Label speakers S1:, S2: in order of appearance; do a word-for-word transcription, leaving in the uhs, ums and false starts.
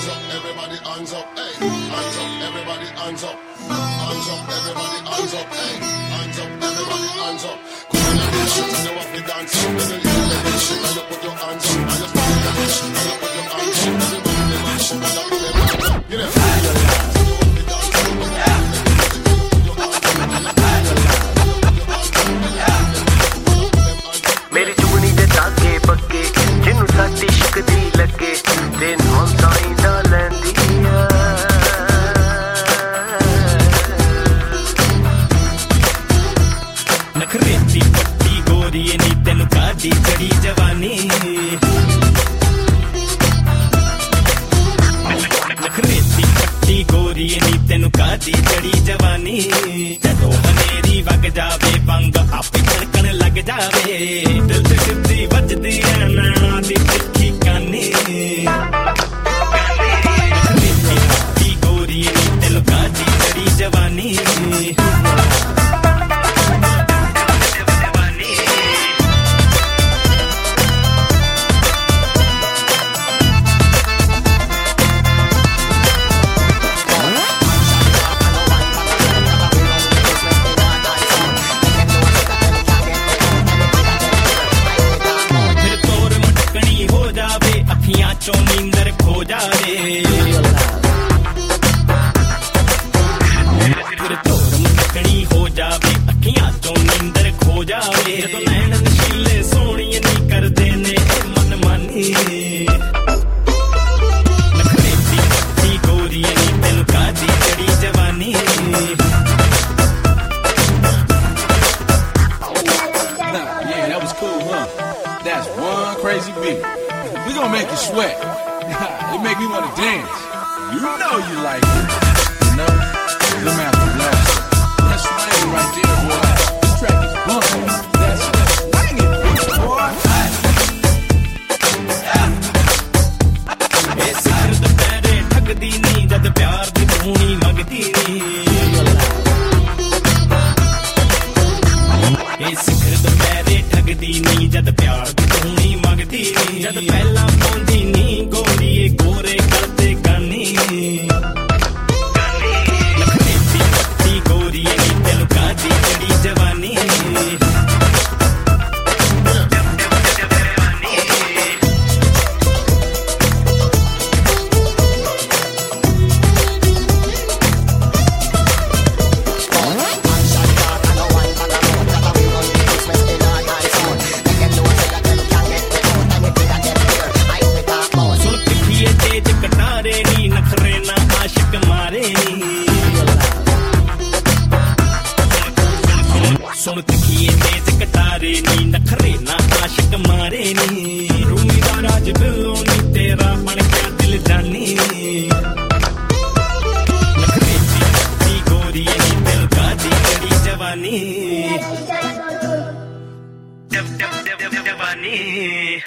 S1: hands up, everybody hands up, hey. Hands up, everybody hands up. Hands up, everybody hands up, hey. Hands up, everybody hands up. Come on and dance, and you have to dance. When you leave the dance, and you put your hands up, and you put your dance, and you put your hands up. Everybody in the dance, and you put your hands up. Get it.
S2: मेरी चुगनी दे धागे पक्के जिन्नू साडी शिकदी लगे ते नाम साईं दा लैंदी नखरेती पट्टी गोरी नी तेनू कादी चढ़ी जवानी नखरेती पट्टी गोरी नी तेनू कादी चढ़ी जवानी जदों हनेरी वग जावे पंग आपे धड़कन लग जावे दिल ते सिद्धी वजदी ऐ नैना दी तिखी कानी नखरेती पट्टी गोरी नी तेनू कादी चढ़ी जवानी चो नींदर खो जावे फिर तोर मुटकनी हो जावे अखियां चो नींदर खो जावे जदों नैन नशीले सोहणिए नी करदे ने मन मानी नखरेती पट्टी गोरी नी तेनू कादी चढ़ी जवानी
S3: Yeah, that was cool, huh? That's one crazy beat. We gonna make you sweat. It make me wanna dance. You know you like it. You know? Them after blast. That's swinging right there, boy. This track is bumping. That's swinging, boy.
S2: ए सिर दुपहरे ठगदी नी जद प्यार दी धूनी मंगदी नी ए सिर दुपहरे ठगदी नी जद प्यार दी धूनी मंगदी नी जद पहला पौंदी नी गोरीए गोरे करते गानी नखरेती पट्टी गोरीए नी तेनू कादी चढ़ी जवानी सुन तिखिए तेज कटारे नी नखरे ना आशिक मारे नी रूमी दा राज बिल्लो नी तेरा बन गया दिल जानी नखरेती पट्टी गोरी नी दिल कादी चढ़ी जवानी जवानी